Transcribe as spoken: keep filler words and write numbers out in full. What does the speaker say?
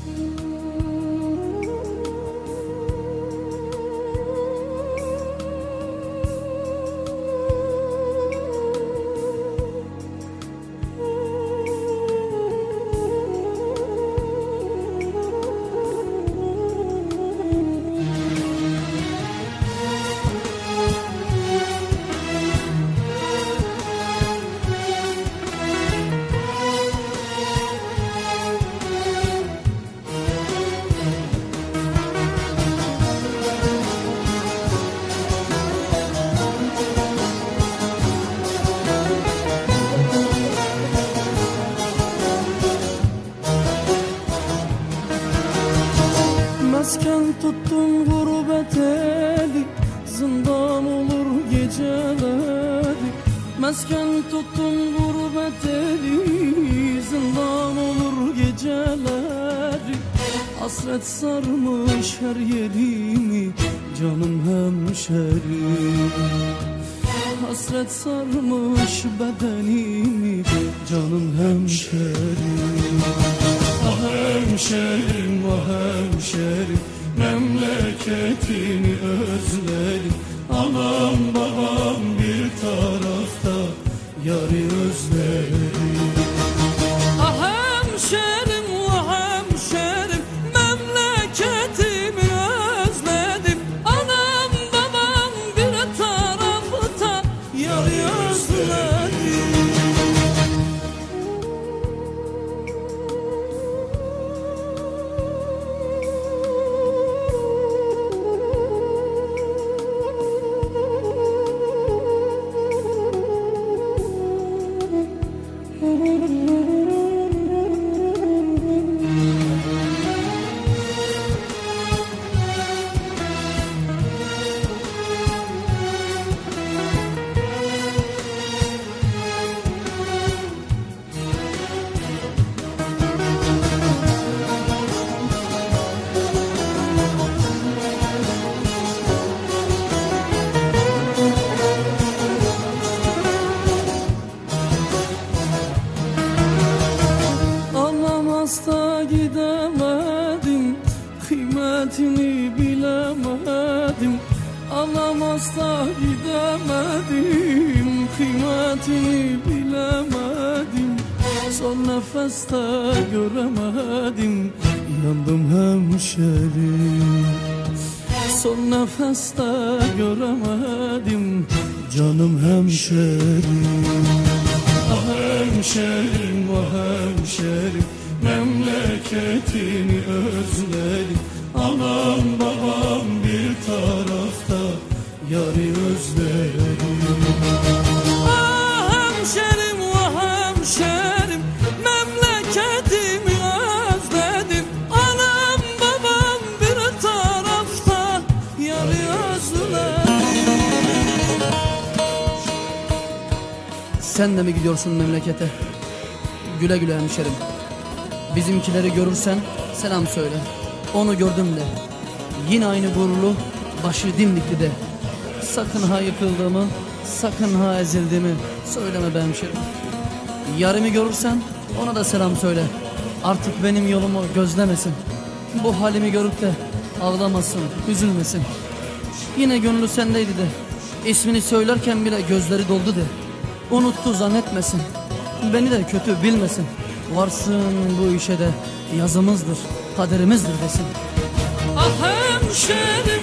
Mesken tuttum gurbet eli, zindan olur geceleri. Mesken tuttum gurbet eli, zindan olur geceleri. Hasret sarmış her yerimi, canım hemşerim. Hasret sarmış bedenimi, canım hemşerim. Ah hemşerim, ah hemşerim, memleketini özledim. Anam babam bir tarafta, yarı özledim. Ah hemşerim, ah hemşerim, memleketimi özledim. Anam babam bir tarafta, yarı özledim. Hasta gidemedim, kıymetini bilemedim. Anam hasta gidemedim, kıymetini bilemedim. Son nefeste göremedim, yandım hemşerim. Son nefeste göremedim, canım hemşerim. Ah hemşerim, ah hemşerim, memleketini özledim. Anam babam bir tarafta, yarı özledim. Ah hemşerim, ah hemşerim, memleketimi özledim. Anam babam bir tarafta, yarı özledim. Sen de mi gidiyorsun memlekete? Güle güle hemşerim. Bizimkileri görürsen selam söyle. Onu gördüm de, yine aynı gururlu, başı dimdikli de. Sakın ha yıkıldığımı, sakın ha ezildiğimi söyleme be hemşerim. Yarımı görürsen ona da selam söyle. Artık benim yolumu gözlemesin. Bu halimi görüp de ağlamasın, üzülmesin. Yine gönlü sendeydi de, ismini söylerken bile gözleri doldu de. Unuttu zannetmesin, beni de kötü bilmesin. Varsın bu işe de yazımızdır, kaderimizdir desin. Ah hemşerim.